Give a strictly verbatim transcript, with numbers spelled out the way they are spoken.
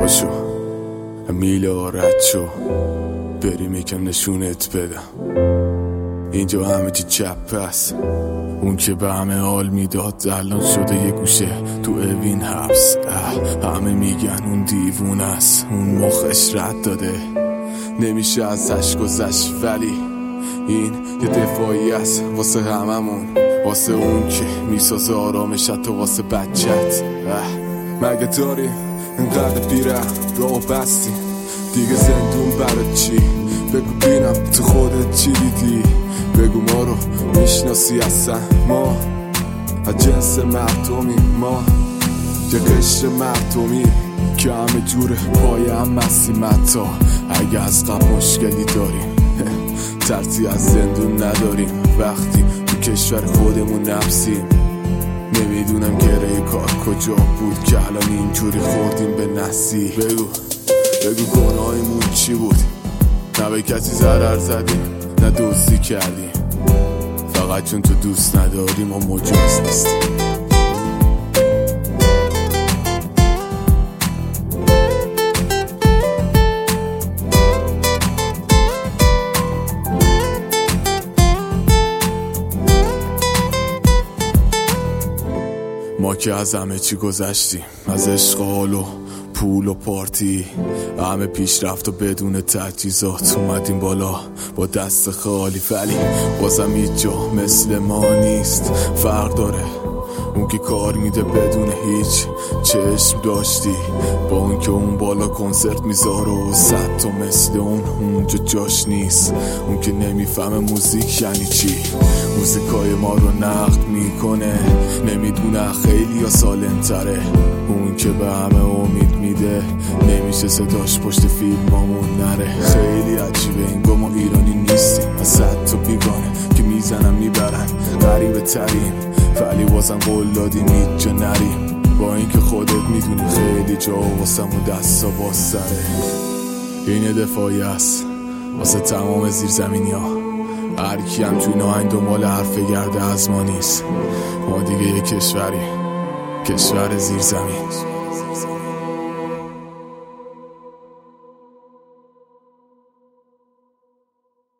پاشو میلا رد شو بریم یکم نشونت بدم اینجا همه چی چپ هست. اون که به همه حال میداد الان شده یه گوشه تو اوین حبس. همه میگن اون دیوون است، اون مخش رد داده نمیشه ازش گذشت، ولی این یه دفاعی است واسه هممون، واسه اون که میسازه آرامشت و واسه بچت. مگه داری اینقدر پیره راه بستی دیگه زندون برای چی؟ بگو بینم تو خودت چی دیدی؟ بگو ما رو میشناسی اصلا؟ ما از جنس مردمی، ما یه قشر مردمی که همه جوره پای هم مسیمتا. اگه از قبل مشکلی داریم ترسی از زندون نداریم، وقتی تو کشور خودمون نفسیم. نمیدونم گره کار کجا بود که الان اینجوری خوردیم به نسی. بگو بگو گناهیمون چی بود؟ نه به کسی ضرر زدیم نه دزدی کردیم، فقط چون تو دوست نداریم و مجاز نیستیم. ما که از همه چی گذشتیم، از عشق و حال و پول و پارتی، همه پیشرفت و بدون تجهیزات اومدیم بالا با دست خالی. ولی بازم هیچ جا مثل ما نیست، فرق داره اون که کار میده بدون هیچ چشم داشتی با اون که اون بالا کنسرت میذاره و صد تا مثل اون اونجا جاش نیست. اون که نمیفهمه موزیک یعنی چی، موزیکای ما رو نقد میکنه، نمیدونه خیلی یا سالم تره. اون که به همه امید میده نمیشه صداش پشت فیلمامون نره. خیلی عجیبه انگار ما ایرانی نیستیم، از صد تا بیگانه که میزنن میبرن غریبه تریم، ولی بازم قول دادیم هیچ جا نریم. با اینکه خودت میدونی خیلی جا واسمون دستا باز سره. این دفاعی است واسه تمام زیرزمینی ها، هرکی هم توی ناهنگ دنبال حرف گرده از ما نیست. ما دیگه یه کشوری، کشور زیرزمین.